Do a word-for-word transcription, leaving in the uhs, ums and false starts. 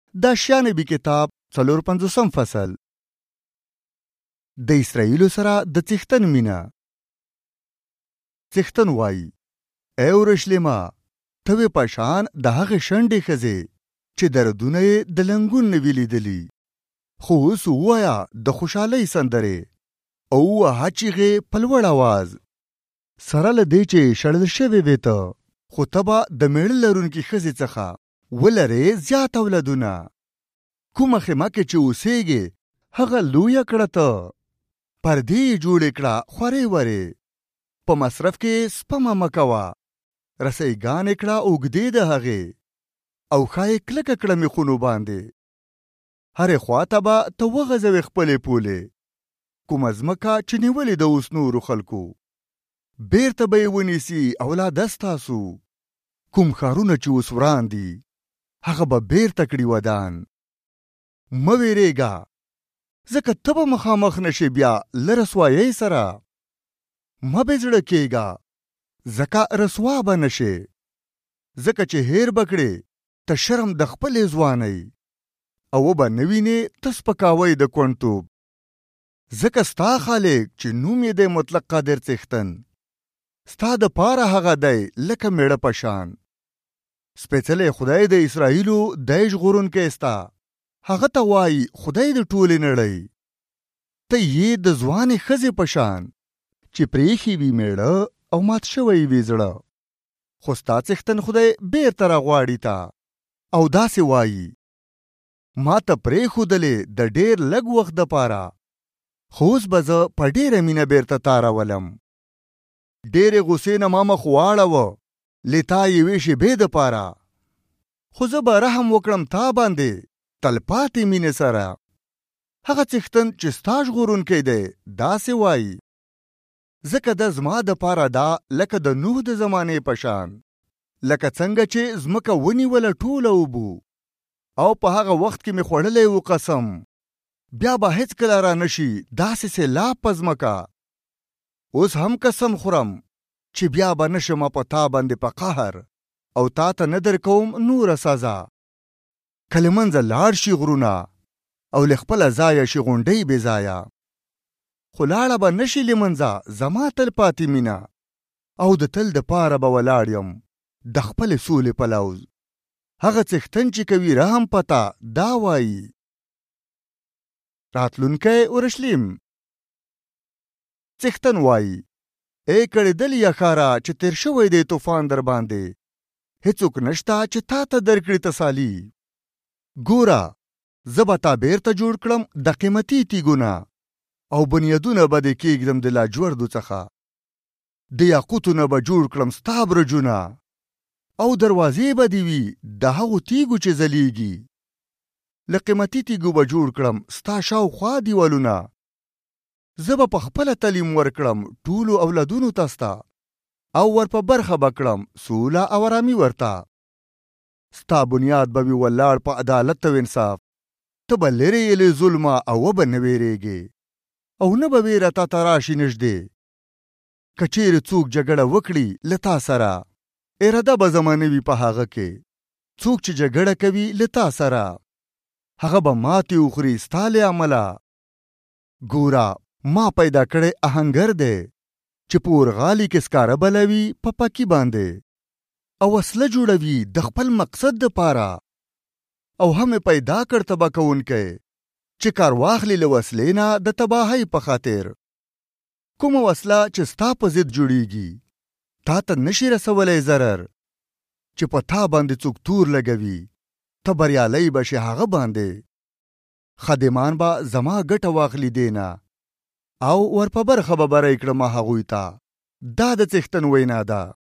دا شانبي کتاب څلور پنځوسم فصل. د اسرائیلو سره د څښتن مینه. څښتن وایي: ای اورشلیما، ته وې په شان د هغې شنډې ښځې چې دردونه یې د لنګون نه وي لیدلي. خو اوس ووایه د خوشحالۍ سندرې او ووهه چیغې په لوړ اواز، سره له دې چې شړل شوې وې ته، خو ته به د میړه لرونکي ښځې څخه ولرې زیات اولادونه. کومه خیمه کې چې اوسېږې هغه لویه کړه ته، پردې یې جوړې کړه خورې ورې. په مصرف کې سپمه مه کوه، رسۍ کړه اوږدې د هغې، او ښه یې کلکه کړه میخونو باندې. هرې خوا ته به ته وغځوې خپلې پولې، کومه ځمکه چې نیولې د اوس نورو خلکو. بیرته به یې ونیسي اولاده ستاسو. کوم ښارونه چې اوس وران دي هغه به بیرته کړي ودان. مه ویرېږه، ځکه ته به مخامخ نشې بیا له رسوایۍ سره. مه بې زړه کېږه، ځکه رسوا به نشې. ځکه چې هیر به کړې ته شرم د خپلې ځوانۍ، او به نه وینې ته سپکاوی د کونډتوب. ځکه ستا خالق چې نوم یې دی مطلق قادر څښتن، ستا د پاره هغه دی لکه میړه په شان. سپېڅلی خدای د اسرائیلو دی ژغورونکی ستا، هغه ته وایي خدای د ټولې نړۍ. ته یې د ځوانې ښځې په شان چې پرېښي وي میړه او مات شوی وي زړه. خو ستا څښتن خدای بیرته راغواړي تا، او داسې وایي: ما ته پرېښودلې د ډېر لږ وخت دپاره، خو اوس به زه په ډېره مینه بیرته تا راولم. ډېرې غوسې نه ما مخ واړوه له تا یوې شېبې دپاره، خو زه به رحم وکړم تا باندې تلپاتې مینې سره. هغه څښتن چې ستا ژغورونکی دی داسې وایي: ځکه د زما دپاره دا لکه د نوح د زمانې په شان، لکه څنګه چې ځمکه ونیوله ټوله اوبو، او په هغه وخت کې مې خوړلی و قسم، بیا به هېڅکله را نشي داسې سیلاب په ځمکه. اوس هم قسم خورم چې بیا به نشم په تا باندې په قهر، او تا ته نه درکوم نوره سزا. که له منځه لاړ شي غرونه، او له خپله ځایه شي غونډۍ بې ځایه، خو لاړه به نشي له منځه زما تل پاتې مینه، او د تل دپاره به ولاړ یم د خپلې سولې په لوز. هغه څښتن چې کوي رحم پتا دا وایي. راتلونکی اورشلیم. څښتن وایي: ای کړېدلې ښاره چې تیر شوی دی طوفان در باندې، هېڅوک نشته چې تا ته درکړي تسالي. ګوره، زه به تا بیرته جوړ کړم د قیمتي تیږونه، او بنیادونه به دې کېږدم د لاجوردو څخه. د یاقوتو نه به جوړ کړم ستا برجونه، او دروازې به دې وي د هغو تیږو چې ځلیږي. له قیمتي تیږو به جوړ کړم ستا شاوخوا دیوالونه. زه به په خپله تعلیم ورکړم ټولو اولادونو ته ستا، او ور په برخه به کړم سوله او ارامي ورته. ستا بنیاد به وي ولاړ په عدالت او انصاف. ته به لرې یې له ظلمه، او به نه ویرېږې، او نه به ویره تا ته راشي نږدې. که چیرې څوک جګړه وکړي له تا سره، اراده به زما نه وي په هغه کې. څوک چې جګړه کوي له تا سره، هغه به ماتې وخوري ستا له امله. ګوره، ما پیدا کړی آهنګر دی چې په اورغالي کې سکاره بلوي په پکي باندې، او وسله جوړوي د خپل مقصد دپاره. او هم پیدا کړ تباه کوونکی چې کار واخلي له وسلې نه د تباهۍ په خاطر. کومه وسله چې ستا په ضد جوړیږي تا ته نشي رسولی ضرر. چې په تا باندې څوک تور لګوي ته بریالی به شې هغه باندې. خادمان به زما ګټه واخلي دینا، او ور په برخه به بری کړم هغوی ته. دا د څښتن وینا ده.